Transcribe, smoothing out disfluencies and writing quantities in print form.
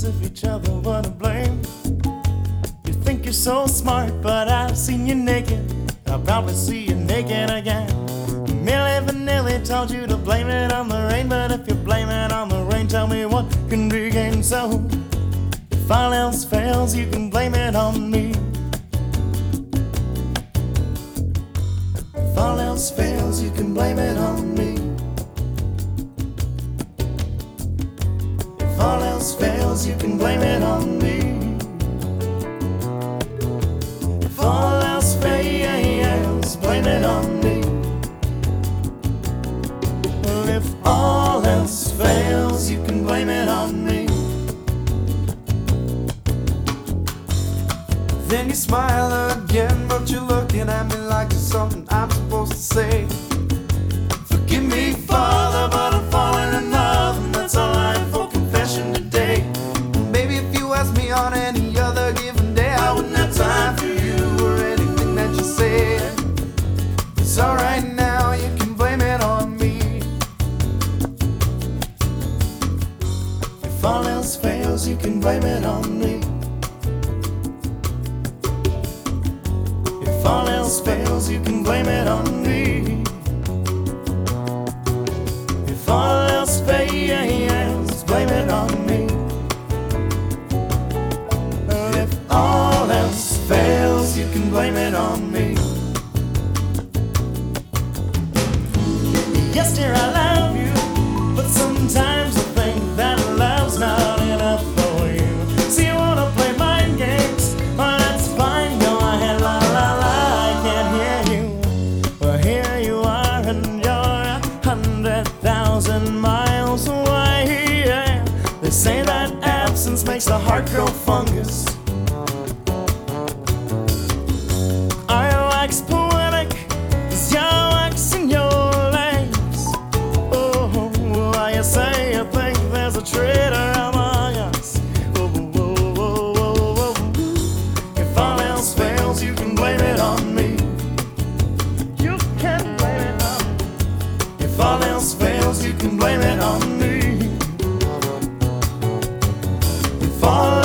if each other were to blame. You think you're so smart, but I've seen you naked. I'll probably see you naked again. Milli Vanilli told you to blame it on the rain, but if you blame it on the rain, tell me what can be gained. So if all else fails, you can blame it on me. If all else fails, you can blame it on me. If all else fails, you can blame it on me. If all else fails, blame it on me. Well, if all else fails, you can blame it on me. Then you smile again, but you're looking at me like it's something I'm supposed to say. Forgive me, Father, but I'm falling in love, and that's all I have for confession today. Baby, if you ask me on any other given day, I wouldn't have time for you or anything that you said. It's alright now, you can blame it on me. If all else fails, you can blame it on me. If all else fails, you can blame it on me. If all else fails, blame it on me. If all else fails, you can blame it on me. Yes, dear, I love you, but sometimes I think that love's not enough for you. So you wanna play mind games? Well, that's fine, go ahead, la la la. I can't hear you. Well, here you are, and you're 100,000 miles away. Yeah. They say that absence makes the heart grow fungus. I wax poetic, 'cause you're waxing your legs. Oh, why you say you think there's a traitor among us? Oh, oh, oh, oh, oh. If all else fails, you can blame it on me. You can blame it on me. If all else fails, you can blame it on me. If all